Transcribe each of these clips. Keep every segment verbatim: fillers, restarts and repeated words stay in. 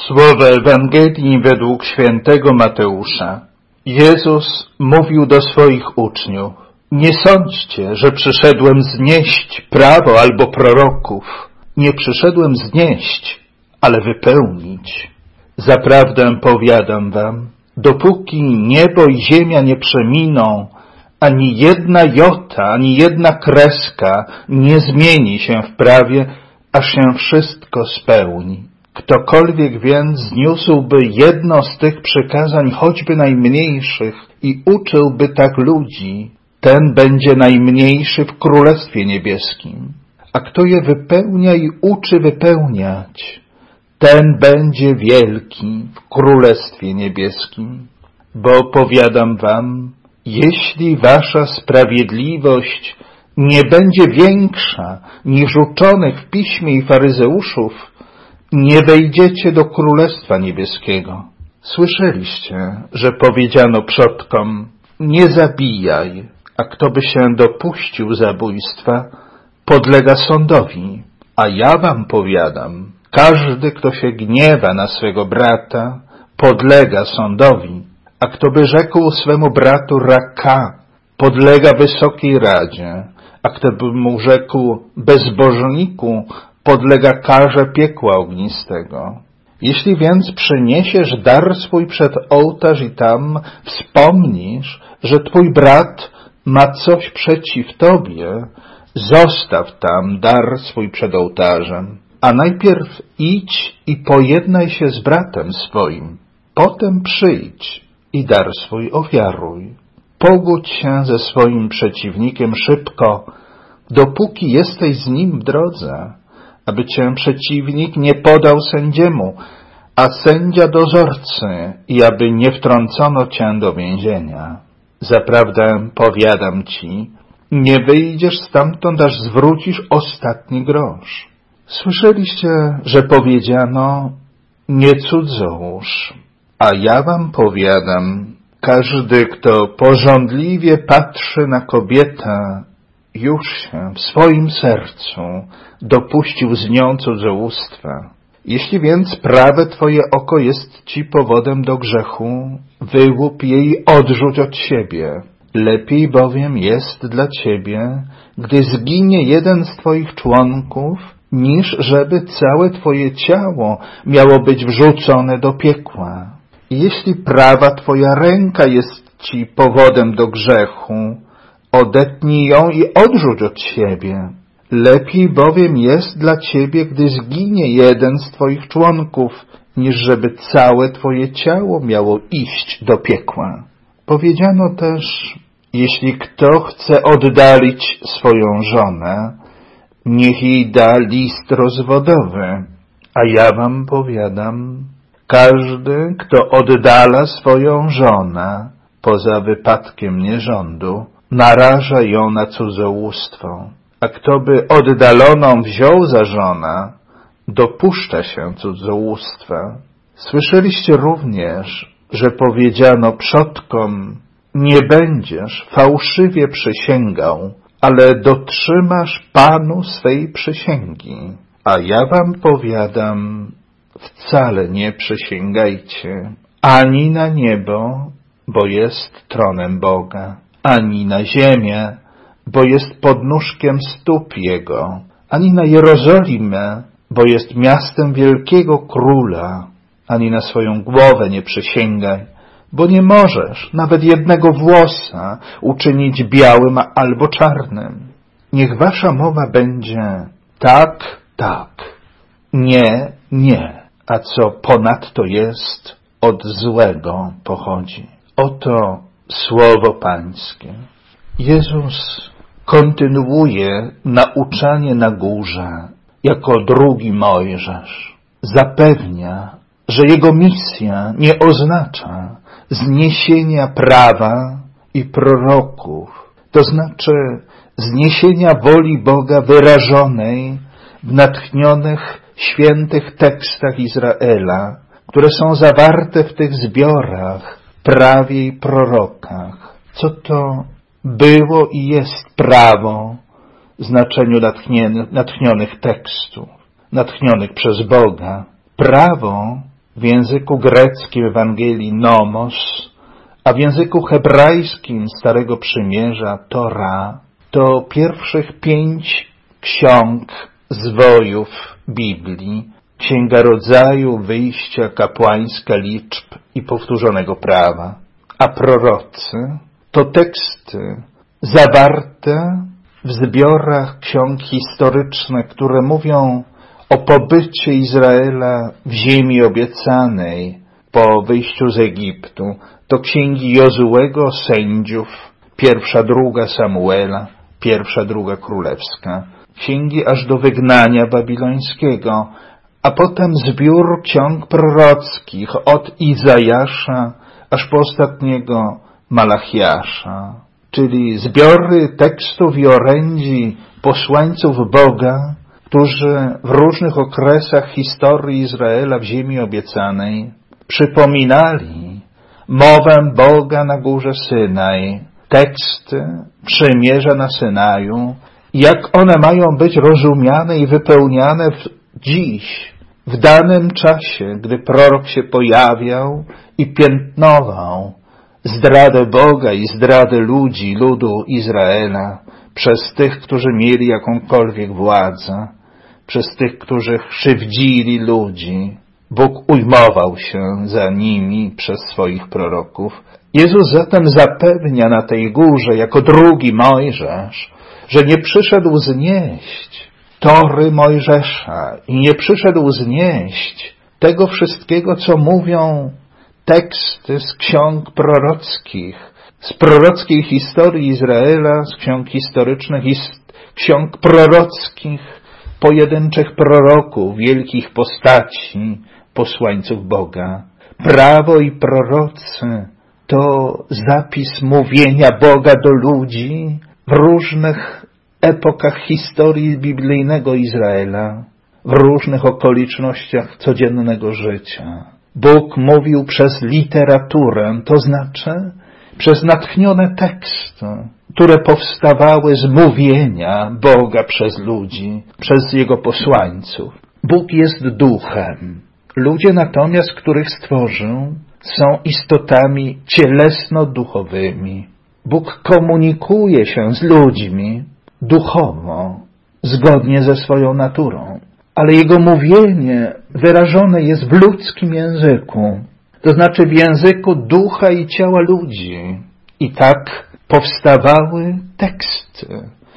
Słowo Ewangelii według świętego Mateusza. Jezus mówił do swoich uczniów: nie sądźcie, że przyszedłem znieść prawo albo proroków. Nie przyszedłem znieść, ale wypełnić. Zaprawdę powiadam wam, dopóki niebo i ziemia nie przeminą, ani jedna jota, ani jedna kreska nie zmieni się w prawie, aż się wszystko spełni. Ktokolwiek więc zniósłby jedno z tych przykazań, choćby najmniejszych, i uczyłby tak ludzi, ten będzie najmniejszy w Królestwie Niebieskim. A kto je wypełnia i uczy wypełniać, ten będzie wielki w Królestwie Niebieskim. Bo powiadam wam, jeśli wasza sprawiedliwość nie będzie większa niż uczonych w piśmie i faryzeuszów, nie wejdziecie do Królestwa Niebieskiego. Słyszeliście, że powiedziano przodkom: nie zabijaj, a kto by się dopuścił zabójstwa, podlega sądowi. A ja wam powiadam, każdy, kto się gniewa na swego brata, podlega sądowi, a kto by rzekł swemu bratu raka, podlega Wysokiej Radzie, a kto by mu rzekł bezbożniku, podlega karze piekła ognistego. Jeśli więc przyniesiesz dar swój przed ołtarz i tam wspomnisz, że twój brat ma coś przeciw tobie, zostaw tam dar swój przed ołtarzem, a najpierw idź i pojednaj się z bratem swoim, potem przyjdź i dar swój ofiaruj. Pogódź się ze swoim przeciwnikiem szybko, dopóki jesteś z nim w drodze, aby cię przeciwnik nie podał sędziemu, a sędzia dozorcy, i aby nie wtrącono cię do więzienia. Zaprawdę powiadam ci, nie wyjdziesz stamtąd, aż zwrócisz ostatni grosz. Słyszeliście, że powiedziano: nie cudzołóż. A ja wam powiadam, każdy, kto pożądliwie patrzy na kobietę, już się w swoim sercu dopuścił z nią cudzołóstwa. Jeśli więc prawe twoje oko jest ci powodem do grzechu, wyłup je i odrzuć od siebie. Lepiej bowiem jest dla ciebie, gdy zginie jeden z twoich członków, niż żeby całe twoje ciało miało być wrzucone do piekła. I jeśli prawa twoja ręka jest ci powodem do grzechu, odetnij ją i odrzuć od siebie. Lepiej bowiem jest dla ciebie, gdy zginie jeden z twoich członków, niż żeby całe twoje ciało miało iść do piekła. Powiedziano też: jeśli kto chce oddalić swoją żonę, niech jej da list rozwodowy. A ja wam powiadam, każdy, kto oddala swoją żonę poza wypadkiem nierządu, naraża ją na cudzołóstwo. A kto by oddaloną wziął za żonę, dopuszcza się cudzołóstwa. Słyszeliście również, że powiedziano przodkom: nie będziesz fałszywie przysięgał, ale dotrzymasz Panu swej przysięgi. A ja wam powiadam, wcale nie przysięgajcie ani na niebo, bo jest tronem Boga, ani na ziemię, bo jest podnóżkiem stóp Jego, ani na Jerozolimę, bo jest miastem wielkiego Króla, ani na swoją głowę nie przysięgaj, bo nie możesz nawet jednego włosa uczynić białym albo czarnym. Niech wasza mowa będzie tak, tak, nie, nie, a co ponadto jest, od złego pochodzi. Oto słowo Pańskie. Jezus kontynuuje nauczanie na górze jako drugi Mojżesz. Zapewnia, że jego misja nie oznacza zniesienia prawa i proroków, to znaczy zniesienia woli Boga wyrażonej w natchnionych, świętych tekstach Izraela, które są zawarte w tych zbiorach, prawie i prorokach. Co to było i jest prawo w znaczeniu natchnionych tekstów, natchnionych przez Boga? Prawo w języku greckim Ewangelii nomos, a w języku hebrajskim Starego Przymierza Tora, to pierwszych pięć ksiąg zwojów Biblii, Księga Rodzaju, Wyjścia, Kapłańska, Liczb i Powtórzonego Prawa. A prorocy to teksty zawarte w zbiorach ksiąg historycznych, które mówią o pobycie Izraela w ziemi obiecanej po wyjściu z Egiptu. To księgi Jozułego, Sędziów, pierwsza, druga Samuela, pierwsza, druga Królewska. Księgi aż do wygnania babilońskiego, a potem zbiór ksiąg prorockich od Izajasza aż po ostatniego Malachiasza, czyli zbiory tekstów i orędzi posłańców Boga, którzy w różnych okresach historii Izraela w ziemi obiecanej przypominali mowę Boga na górze Synaj, teksty przymierza na Synaju, jak one mają być rozumiane i wypełniane w dziś, w danym czasie, gdy prorok się pojawiał i piętnował zdradę Boga i zdradę ludzi, ludu Izraela, przez tych, którzy mieli jakąkolwiek władzę, przez tych, którzy krzywdzili ludzi. Bóg ujmował się za nimi przez swoich proroków. Jezus zatem zapewnia na tej górze, jako drugi Mojżesz, że nie przyszedł znieść Tory Mojżesza i nie przyszedł znieść tego wszystkiego, co mówią teksty z ksiąg prorockich, z prorockiej historii Izraela, z ksiąg historycznych i z ksiąg prorockich pojedynczych proroków, wielkich postaci, posłańców Boga. Prawo i prorocy to zapis mówienia Boga do ludzi w różnych epokach historii biblijnego Izraela, w różnych okolicznościach codziennego życia. Bóg mówił przez literaturę, to znaczy przez natchnione teksty, które powstawały z mówienia Boga przez ludzi, przez Jego posłańców. Bóg jest duchem. Ludzie natomiast, których stworzył, są istotami cielesno-duchowymi. Bóg komunikuje się z ludźmi duchowo, zgodnie ze swoją naturą, ale Jego mówienie wyrażone jest w ludzkim języku, to znaczy w języku ducha i ciała ludzi. I tak powstawały teksty,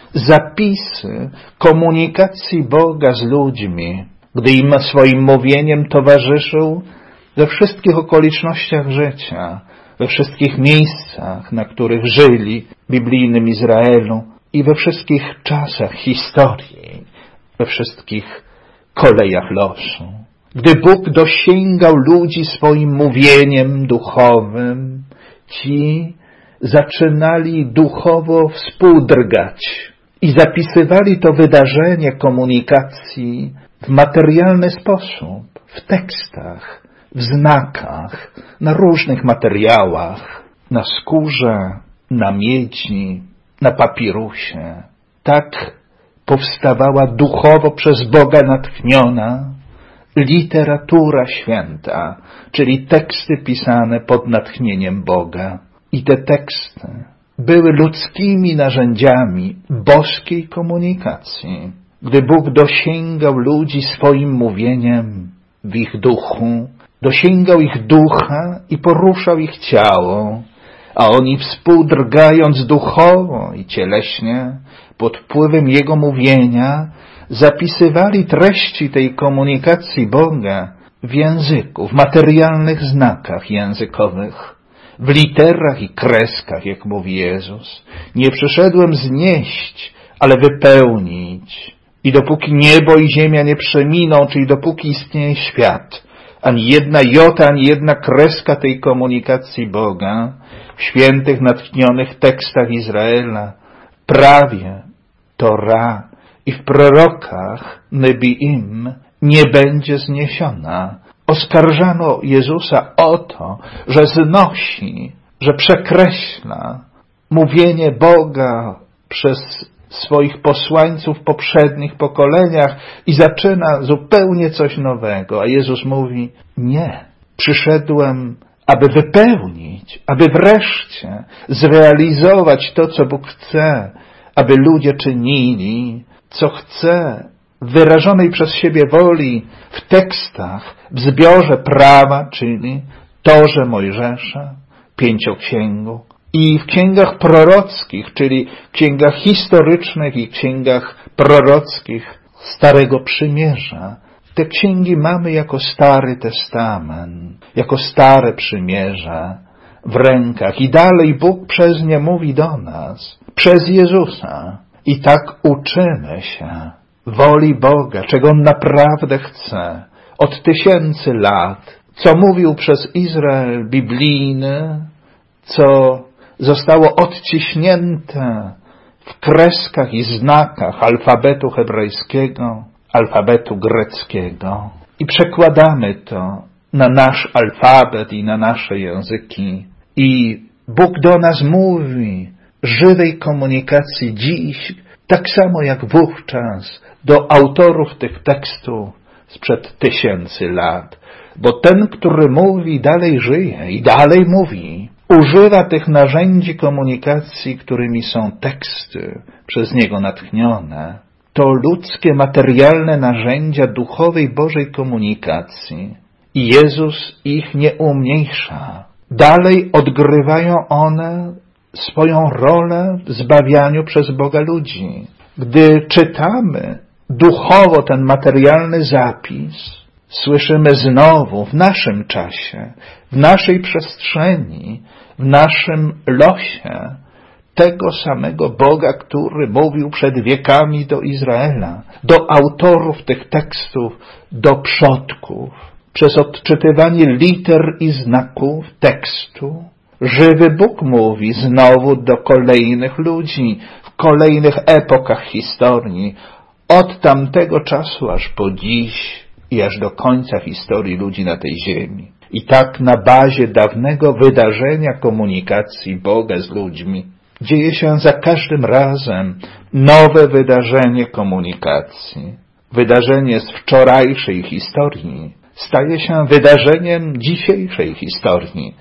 zapisy komunikacji Boga z ludźmi, gdy im swoim mówieniem towarzyszył we wszystkich okolicznościach życia, we wszystkich miejscach, na których żyli w biblijnym Izraelu i we wszystkich czasach historii, we wszystkich kolejach losu. Gdy Bóg dosięgał ludzi swoim mówieniem duchowym, ci zaczynali duchowo współdrgać i zapisywali to wydarzenie komunikacji w materialny sposób, w tekstach, w znakach, na różnych materiałach, na skórze, na miedzi, na papirusie. Tak powstawała duchowo przez Boga natchniona literatura święta, czyli teksty pisane pod natchnieniem Boga. I te teksty były ludzkimi narzędziami boskiej komunikacji. Gdy Bóg dosięgał ludzi swoim mówieniem w ich duchu, dosięgał ich ducha i poruszał ich ciało, a oni współdrgając duchowo i cieleśnie pod wpływem Jego mówienia zapisywali treści tej komunikacji Boga w języku, w materialnych znakach językowych, w literach i kreskach, jak mówi Jezus. Nie przyszedłem znieść, ale wypełnić. I dopóki niebo i ziemia nie przeminą, czyli dopóki istnieje świat, ani jedna jota, ani jedna kreska tej komunikacji Boga w świętych, natchnionych tekstach Izraela, w prawie, Tora i w prorokach Nebiim nie będzie zniesiona. Oskarżano Jezusa o to, że znosi, że przekreśla mówienie Boga przez swoich posłańców w poprzednich pokoleniach i zaczyna zupełnie coś nowego. A Jezus mówi, nie, przyszedłem, aby wypełnić, aby wreszcie zrealizować to, co Bóg chce, aby ludzie czynili, co chce, w wyrażonej przez siebie woli, w tekstach, w zbiorze prawa, czyli Torze Mojżesza, Pięcioksięgu, i w księgach prorockich, czyli księgach historycznych i księgach prorockich Starego Przymierza. Te księgi mamy jako Stary Testament, jako Stare Przymierze w rękach i dalej Bóg przez nie mówi do nas, przez Jezusa. I tak uczymy się woli Boga, czego On naprawdę chce od tysięcy lat, co mówił przez Izrael biblijny, co zostało odciśnięte w kreskach i znakach alfabetu hebrajskiego, alfabetu greckiego. I przekładamy to na nasz alfabet i na nasze języki. I Bóg do nas mówi żywej komunikacji dziś, tak samo jak wówczas do autorów tych tekstów sprzed tysięcy lat. Bo ten, który mówi, dalej żyje i dalej mówi. Używa tych narzędzi komunikacji, którymi są teksty przez niego natchnione. To ludzkie, materialne narzędzia duchowej Bożej komunikacji. I Jezus ich nie umniejsza. Dalej odgrywają one swoją rolę w zbawianiu przez Boga ludzi. Gdy czytamy duchowo ten materialny zapis, słyszymy znowu w naszym czasie, w naszej przestrzeni, w naszym losie tego samego Boga, który mówił przed wiekami do Izraela, do autorów tych tekstów, do przodków. Przez odczytywanie liter i znaków tekstu żywy Bóg mówi znowu do kolejnych ludzi w kolejnych epokach historii, od tamtego czasu aż po dziś i aż do końca historii ludzi na tej ziemi. I tak na bazie dawnego wydarzenia komunikacji Boga z ludźmi dzieje się za każdym razem nowe wydarzenie komunikacji. Wydarzenie z wczorajszej historii staje się wydarzeniem dzisiejszej historii,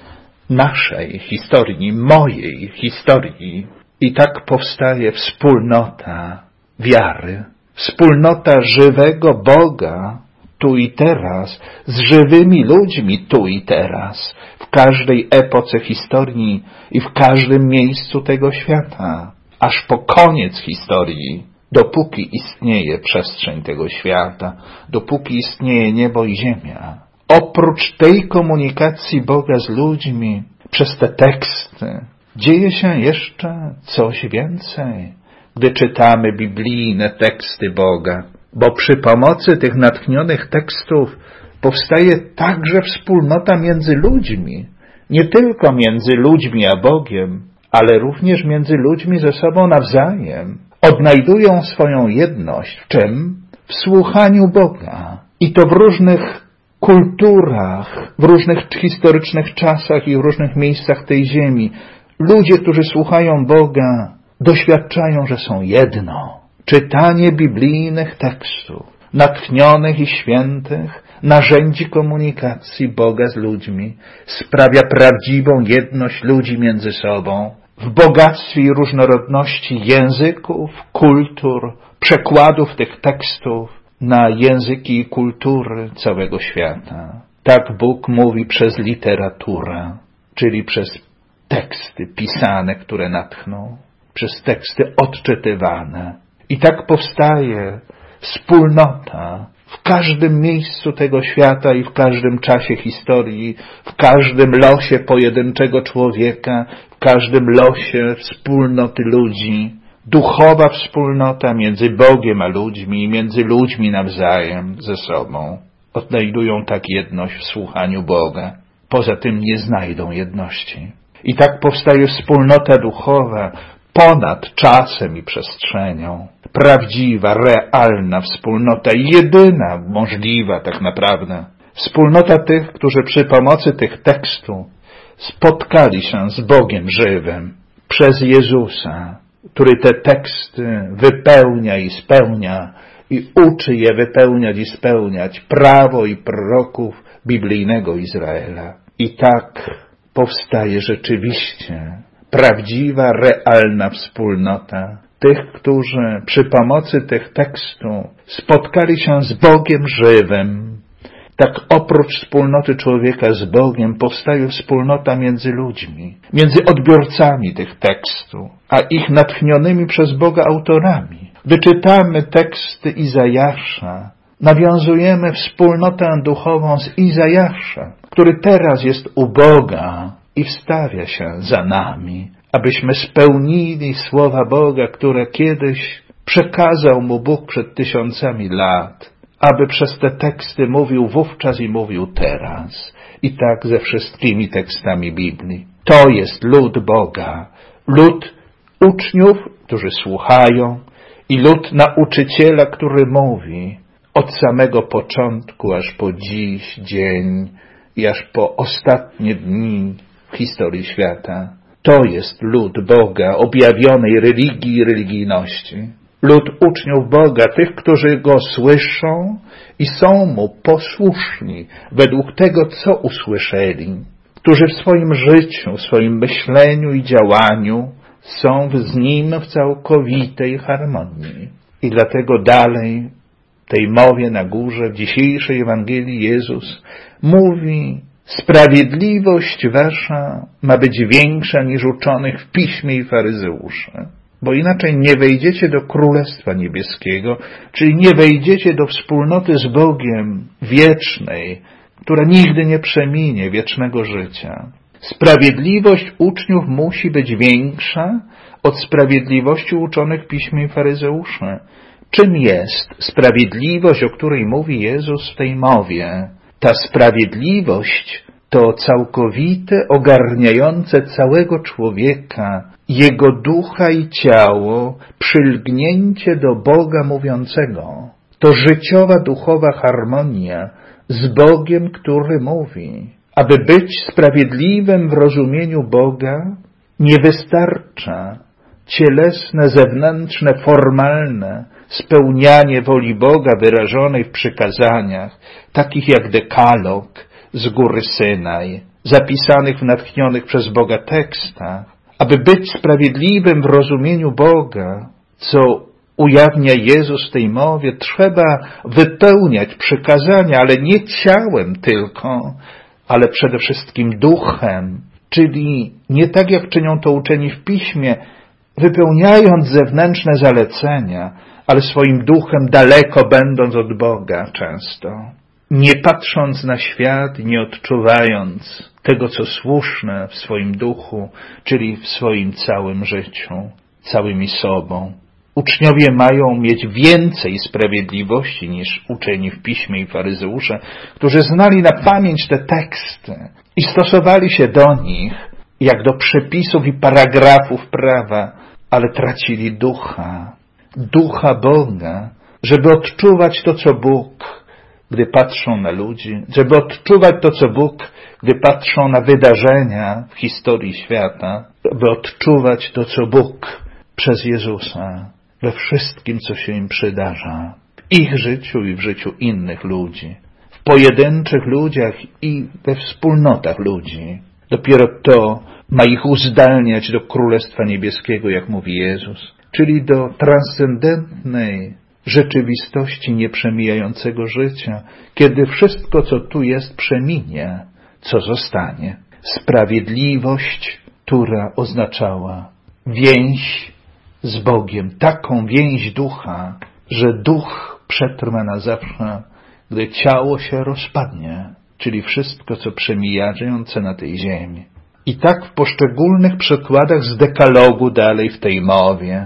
naszej historii, mojej historii. I tak powstaje wspólnota wiary, wspólnota żywego Boga tu i teraz, z żywymi ludźmi tu i teraz, w każdej epoce historii i w każdym miejscu tego świata, aż po koniec historii, dopóki istnieje przestrzeń tego świata, dopóki istnieje niebo i ziemia. Oprócz tej komunikacji Boga z ludźmi, przez te teksty, dzieje się jeszcze coś więcej, gdy czytamy biblijne teksty Boga, bo przy pomocy tych natchnionych tekstów powstaje także wspólnota między ludźmi, nie tylko między ludźmi a Bogiem, ale również między ludźmi ze sobą nawzajem. Odnajdują swoją jedność w czym? W słuchaniu Boga. I to w różnych kulturach, w różnych historycznych czasach i w różnych miejscach tej ziemi. Ludzie, którzy słuchają Boga, doświadczają, że są jedno. Czytanie biblijnych tekstów, natchnionych i świętych, narzędzi komunikacji Boga z ludźmi, sprawia prawdziwą jedność ludzi między sobą, w bogactwie i różnorodności języków, kultur, przekładów tych tekstów na języki i kultury całego świata. Tak Bóg mówi przez literaturę, czyli przez teksty pisane, które natchną, przez teksty odczytywane. I tak powstaje wspólnota w każdym miejscu tego świata i w każdym czasie historii, w każdym losie pojedynczego człowieka, w każdym losie wspólnoty ludzi. Duchowa wspólnota między Bogiem a ludźmi i między ludźmi nawzajem ze sobą. Odnajdują tak jedność w słuchaniu Boga. Poza tym nie znajdą jedności. I tak powstaje wspólnota duchowa ponad czasem i przestrzenią. Prawdziwa, realna wspólnota, jedyna możliwa tak naprawdę. Wspólnota tych, którzy przy pomocy tych tekstów spotkali się z Bogiem żywym przez Jezusa który te teksty wypełnia i spełnia i uczy je wypełniać i spełniać prawo i proroków biblijnego Izraela. I tak powstaje rzeczywiście prawdziwa, realna wspólnota tych, którzy przy pomocy tych tekstów spotkali się z Bogiem żywym. Tak oprócz wspólnoty człowieka z Bogiem powstaje wspólnota między ludźmi, między odbiorcami tych tekstów, a ich natchnionymi przez Boga autorami. Gdy czytamy teksty Izajasza, nawiązujemy wspólnotę duchową z Izajasza, który teraz jest u Boga i wstawia się za nami, abyśmy spełnili słowa Boga, które kiedyś przekazał mu Bóg przed tysiącami lat, aby przez te teksty mówił wówczas i mówił teraz. I tak ze wszystkimi tekstami Biblii. To jest lud Boga, lud uczniów, którzy słuchają, i lud nauczyciela, który mówi od samego początku aż po dziś dzień i aż po ostatnie dni w historii świata. To jest lud Boga, objawionej religii i religijności. Lud uczniów Boga, tych, którzy Go słyszą i są Mu posłuszni według tego, co usłyszeli, którzy w swoim życiu, w swoim myśleniu i działaniu są z Nim w całkowitej harmonii. I dlatego dalej w tej mowie na górze, w dzisiejszej Ewangelii Jezus mówi: sprawiedliwość wasza ma być większa niż uczonych w piśmie i faryzeuszy, bo inaczej nie wejdziecie do Królestwa Niebieskiego, czyli nie wejdziecie do wspólnoty z Bogiem wiecznej, która nigdy nie przeminie, wiecznego życia. Sprawiedliwość uczniów musi być większa od sprawiedliwości uczonych w piśmie i faryzeuszy. Czym jest sprawiedliwość, o której mówi Jezus w tej mowie? Ta sprawiedliwość to całkowite, ogarniające całego człowieka, jego ducha i ciało, przylgnięcie do Boga mówiącego. To życiowa, duchowa harmonia z Bogiem, który mówi. Aby być sprawiedliwym w rozumieniu Boga, nie wystarcza cielesne, zewnętrzne, formalne spełnianie woli Boga wyrażonej w przykazaniach, takich jak dekalog z góry Synaj, zapisanych w natchnionych przez Boga tekstach. Aby być sprawiedliwym w rozumieniu Boga, co ujawnia Jezus w tej mowie, trzeba wypełniać przykazania, ale nie ciałem tylko, ale przede wszystkim duchem, czyli nie tak jak czynią to uczeni w Piśmie, wypełniając zewnętrzne zalecenia, ale swoim duchem daleko będąc od Boga często. Nie patrząc na świat, nie odczuwając tego, co słuszne w swoim duchu, czyli w swoim całym życiu, całymi sobą. Uczniowie mają mieć więcej sprawiedliwości niż uczeni w Piśmie i faryzeusze, którzy znali na pamięć te teksty i stosowali się do nich jak do przepisów i paragrafów prawa, ale tracili ducha, ducha Boga, żeby odczuwać to, co Bóg, gdy patrzą na ludzi, żeby odczuwać to, co Bóg, gdy patrzą na wydarzenia w historii świata, żeby odczuwać to, co Bóg przez Jezusa we wszystkim, co się im przydarza, w ich życiu i w życiu innych ludzi, w pojedynczych ludziach i we wspólnotach ludzi. Dopiero to ma ich uzdalniać do Królestwa Niebieskiego, jak mówi Jezus, czyli do transcendentnej rzeczywistości nieprzemijającego życia, kiedy wszystko, co tu jest, przeminie, co zostanie. Sprawiedliwość, która oznaczała więź z Bogiem, taką więź ducha, że duch przetrwa na zawsze, gdy ciało się rozpadnie, czyli wszystko, co przemijające na tej ziemi. I tak w poszczególnych przykładach z dekalogu dalej w tej mowie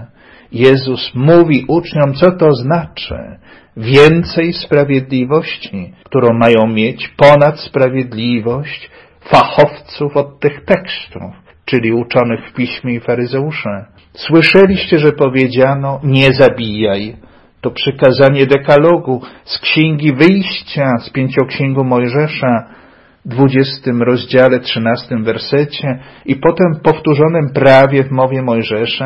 Jezus mówi uczniom, co to znaczy. Więcej sprawiedliwości, którą mają mieć ponad sprawiedliwość fachowców od tych tekstów, czyli uczonych w Piśmie i faryzeusze. Słyszeliście, że powiedziano, nie zabijaj. To przykazanie dekalogu z Księgi Wyjścia, z Pięcioksięgu Mojżesza, dwudziestym rozdziale, trzynastym wersecie i potem powtórzonym prawie w mowie Mojżesza,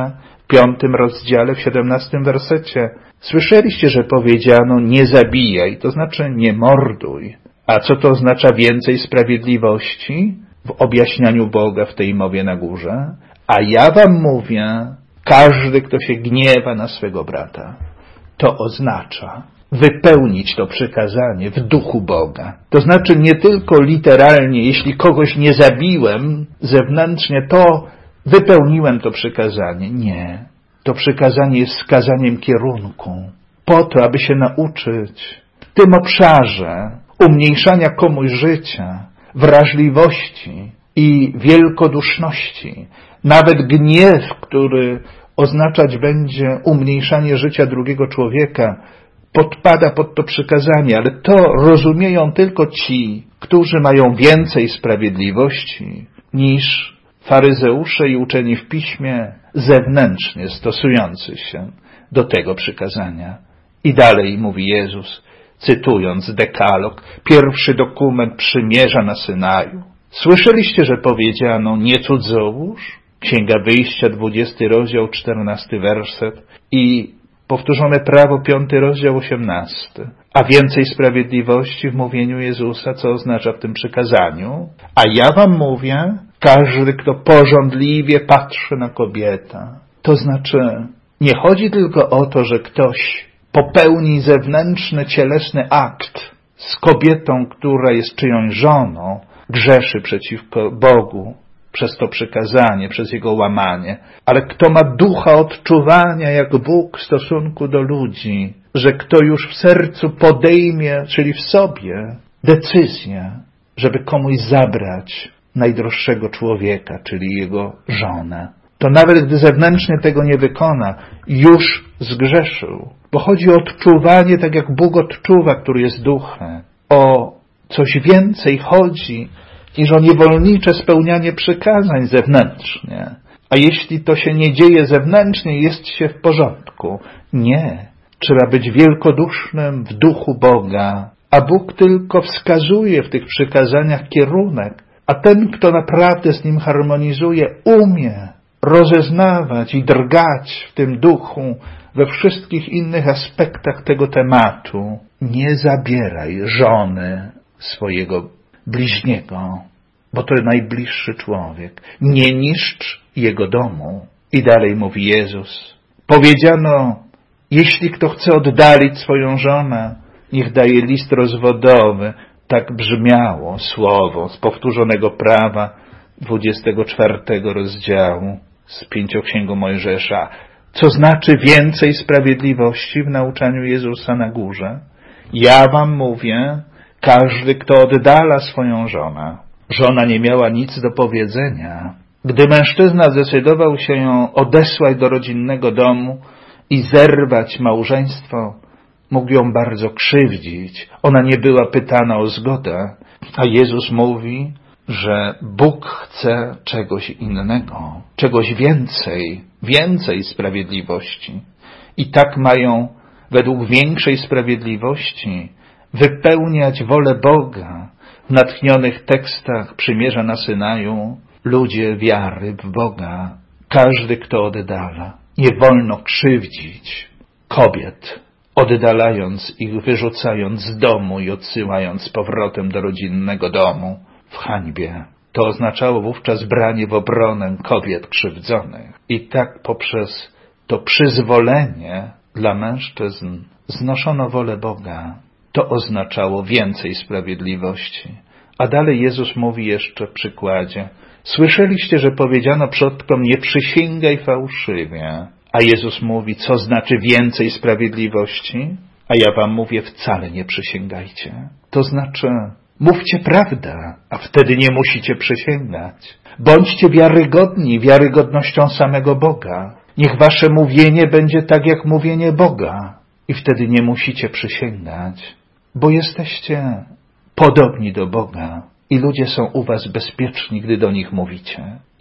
w piątym rozdziale, w siedemnastym wersecie. Słyszeliście, że powiedziano nie zabijaj, to znaczy nie morduj. A co to oznacza więcej sprawiedliwości? W objaśnianiu Boga w tej mowie na górze. A ja wam mówię, każdy, kto się gniewa na swego brata, to oznacza wypełnić to przykazanie w duchu Boga. To znaczy nie tylko literalnie, jeśli kogoś nie zabiłem zewnętrznie, to wypełniłem to przykazanie. Nie. To przykazanie jest wskazaniem kierunku. Po to, aby się nauczyć w tym obszarze umniejszania komuś życia, wrażliwości i wielkoduszności. Nawet gniew, który oznaczać będzie umniejszanie życia drugiego człowieka, podpada pod to przykazanie, ale to rozumieją tylko ci, którzy mają więcej sprawiedliwości niż faryzeusze i uczeni w piśmie zewnętrznie stosujący się do tego przykazania. I dalej mówi Jezus, cytując dekalog, pierwszy dokument przymierza na Synaju. Słyszeliście, że powiedziano nie cudzołóż? Księga Wyjścia, dwudziesty rozdział, czternasty werset i powtórzone prawo, piąty rozdział, osiemnasty. A więcej sprawiedliwości w mówieniu Jezusa, co oznacza w tym przykazaniu? A ja wam mówię, każdy, kto pożądliwie patrzy na kobietę. To znaczy, nie chodzi tylko o to, że ktoś popełni zewnętrzny, cielesny akt z kobietą, która jest czyjąś żoną, grzeszy przeciwko Bogu przez to przykazanie, przez jego łamanie. Ale kto ma ducha odczuwania jak Bóg w stosunku do ludzi, że kto już w sercu podejmie, czyli w sobie, decyzję, żeby komuś zabrać najdroższego człowieka, czyli jego żonę, to nawet gdy zewnętrznie tego nie wykona, już zgrzeszył. Bo chodzi o odczuwanie, tak jak Bóg odczuwa, który jest duchem. O coś więcej chodzi niż o niewolnicze spełnianie przykazań zewnętrznie. A jeśli to się nie dzieje zewnętrznie, jest się w porządku. Nie. Trzeba być wielkodusznym w duchu Boga. A Bóg tylko wskazuje w tych przykazaniach kierunek. A ten, kto naprawdę z Nim harmonizuje, umie rozeznawać i drgać w tym duchu we wszystkich innych aspektach tego tematu. Nie zabieraj żony swojego bliźniego, bo to najbliższy człowiek. Nie niszcz jego domu. I dalej mówi Jezus. Powiedziano, jeśli kto chce oddalić swoją żonę, niech daje list rozwodowy. Tak brzmiało słowo z powtórzonego prawa dwudziestego czwartego rozdziału z pięcioksięgu Mojżesza. Co znaczy więcej sprawiedliwości w nauczaniu Jezusa na górze? Ja wam mówię, każdy, kto oddala swoją żonę. Żona nie miała nic do powiedzenia. Gdy mężczyzna zdecydował się ją odesłać do rodzinnego domu i zerwać małżeństwo, mógł ją bardzo krzywdzić. Ona nie była pytana o zgodę. A Jezus mówi, że Bóg chce czegoś innego, czegoś więcej, więcej sprawiedliwości. I tak mają według większej sprawiedliwości wypełniać wolę Boga w natchnionych tekstach Przymierza na Synaju ludzie wiary w Boga. Każdy, kto oddala. Nie wolno krzywdzić kobiet, oddalając ich, wyrzucając z domu i odsyłając z powrotem do rodzinnego domu w hańbie. To oznaczało wówczas branie w obronę kobiet krzywdzonych. I tak poprzez to przyzwolenie dla mężczyzn znoszono wolę Boga. To oznaczało więcej sprawiedliwości. A dalej Jezus mówi jeszcze w przykładzie. Słyszeliście, że powiedziano przodkom, nie przysięgaj fałszywie. A Jezus mówi, co znaczy więcej sprawiedliwości? A ja wam mówię, wcale nie przysięgajcie. To znaczy, mówcie prawdę, a wtedy nie musicie przysięgać. Bądźcie wiarygodni wiarygodnością samego Boga. Niech wasze mówienie będzie tak jak mówienie Boga. I wtedy nie musicie przysięgać, bo jesteście podobni do Boga i ludzie są u was bezpieczni, gdy do nich mówicie.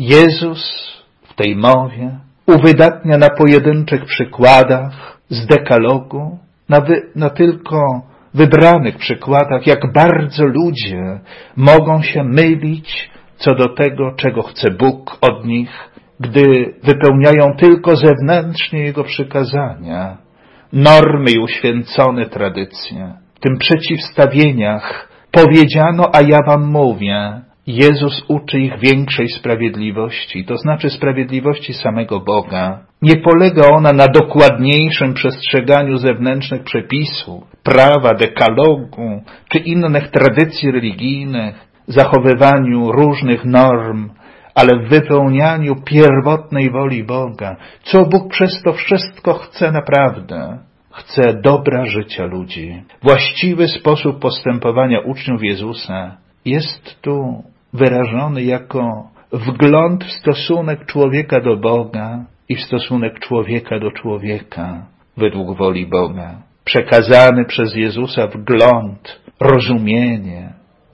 Jezus w tej mowie uwydatnia na pojedynczych przykładach z dekalogu, na, wy, na tylko wybranych przykładach, jak bardzo ludzie mogą się mylić co do tego, czego chce Bóg od nich gdy wypełniają tylko zewnętrznie Jego przykazania, normy i uświęcone tradycje. W tym przeciwstawieniach powiedziano, a ja wam mówię. Jezus uczy ich większej sprawiedliwości, to znaczy sprawiedliwości samego Boga. Nie polega ona na dokładniejszym przestrzeganiu zewnętrznych przepisów, prawa, dekalogu czy innych tradycji religijnych, zachowywaniu różnych norm, ale w wypełnianiu pierwotnej woli Boga. Co Bóg przez to wszystko chce naprawdę? Chce dobra życia ludzi. Właściwy sposób postępowania uczniów Jezusa jest tu wyrażony jako wgląd w stosunek człowieka do Boga i w stosunek człowieka do człowieka według woli Boga. Przekazany przez Jezusa wgląd, rozumienie,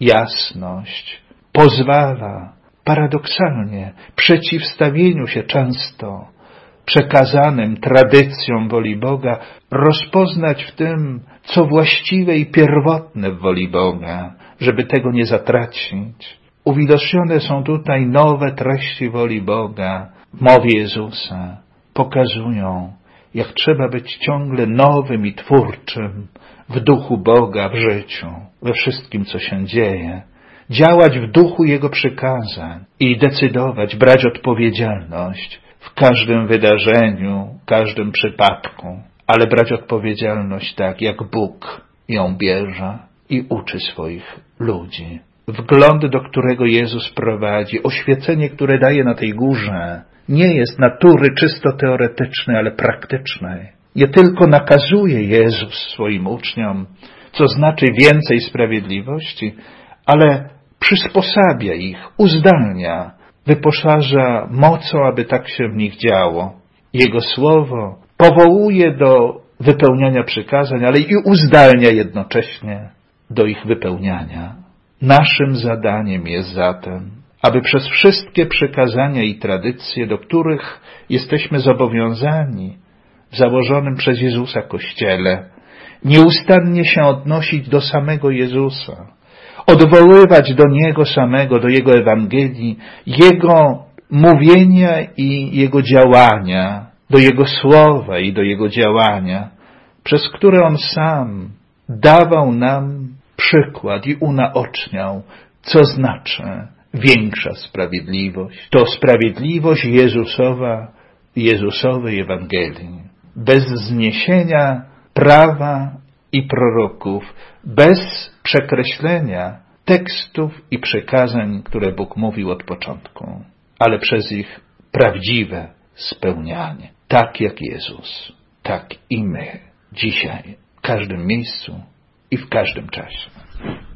jasność pozwala paradoksalnie przeciwstawieniu się często przekazanym tradycjom woli Boga rozpoznać w tym, co właściwe i pierwotne w woli Boga, żeby tego nie zatracić. Uwidocznione są tutaj nowe treści woli Boga w mowie Jezusa. Pokazują, jak trzeba być ciągle nowym i twórczym w duchu Boga, w życiu, we wszystkim, co się dzieje. Działać w duchu Jego przykazań i decydować, brać odpowiedzialność w każdym wydarzeniu, w każdym przypadku, ale brać odpowiedzialność tak, jak Bóg ją bierze i uczy swoich ludzi. Wgląd, do którego Jezus prowadzi, oświecenie, które daje na tej górze, nie jest natury czysto teoretycznej, ale praktycznej. Nie tylko nakazuje Jezus swoim uczniom, co znaczy więcej sprawiedliwości, ale przysposabia ich, uzdalnia, wyposaża mocą, aby tak się w nich działo. Jego słowo powołuje do wypełniania przykazań, ale i uzdalnia jednocześnie do ich wypełniania. Naszym zadaniem jest zatem, aby przez wszystkie przykazania i tradycje, do których jesteśmy zobowiązani w założonym przez Jezusa Kościele, nieustannie się odnosić do samego Jezusa, odwoływać do Niego samego, do Jego Ewangelii, Jego mówienia i Jego działania, do Jego słowa i do Jego działania, przez które On sam dawał nam przykład i unaoczniał, co znaczy większa sprawiedliwość. To sprawiedliwość Jezusowa, Jezusowej Ewangelii. Bez zniesienia prawa i proroków, bez przekreślenia tekstów i przykazań, które Bóg mówił od początku, ale przez ich prawdziwe spełnianie. Tak jak Jezus, tak i my dzisiaj, w każdym miejscu i w każdym czasie.